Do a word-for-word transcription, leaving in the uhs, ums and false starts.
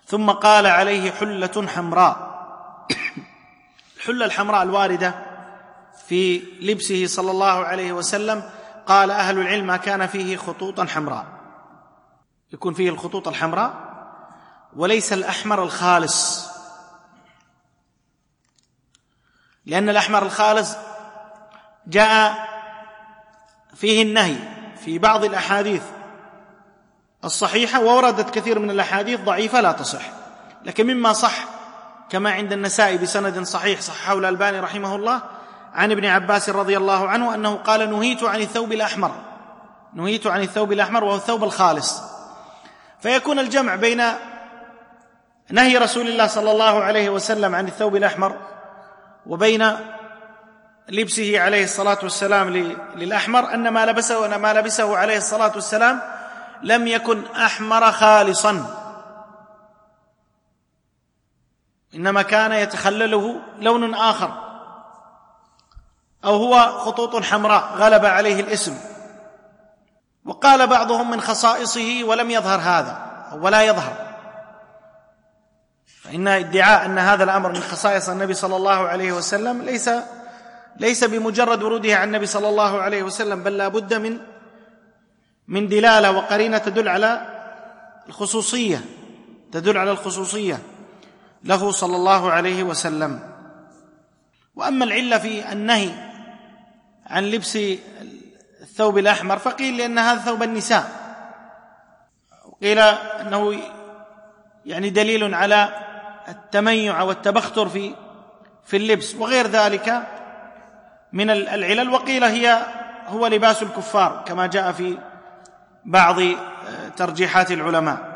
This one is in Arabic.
ثم قال عليه حلة حمراء. الحلة الحمراء الواردة في لبسه صلى الله عليه وسلم، قال أهل العلم ما كان فيه خطوطا حمراء، يكون فيه الخطوط الحمراء وليس الأحمر الخالص، لأن الأحمر الخالص جاء فيه النهي في بعض الأحاديث الصحيحة، ووردت كثير من الأحاديث ضعيفة لا تصح، لكن مما صح كما عند النسائي بسند صحيح صححه الألباني رحمه الله عن ابن عباس رضي الله عنه أنه قال: نهيت عن الثوب الأحمر، نهيت عن الثوب الأحمر وهو الثوب الخالص. فيكون الجمع بين نهي رسول الله صلى الله عليه وسلم عن الثوب الأحمر وبين لبسه عليه الصلاة والسلام للأحمر أن ما لبسه أن ما لبسه عليه الصلاة والسلام لم يكن أحمر خالصا، إنما كان يتخلله لون آخر، أو هو خطوط حمراء غلب عليه الاسم. وقال بعضهم من خصائصه ولم يظهر هذا ولا يظهر، فإن ادعاء أن هذا الأمر من خصائص النبي صلى الله عليه وسلم ليس ليس بمجرد وروده عن النبي صلى الله عليه وسلم، بل لا بد من من دلالة وقرينة تدل على الخصوصية تدل على الخصوصية له صلى الله عليه وسلم. وأما العلة في النهي عن لبس الثوب الأحمر فقيل لأن هذا ثوب النساء، وقيل أنه يعني دليل على التميع والتبختر في في اللبس وغير ذلك من العلل، وقيل هي هو لباس الكفار كما جاء في بعض ترجيحات العلماء.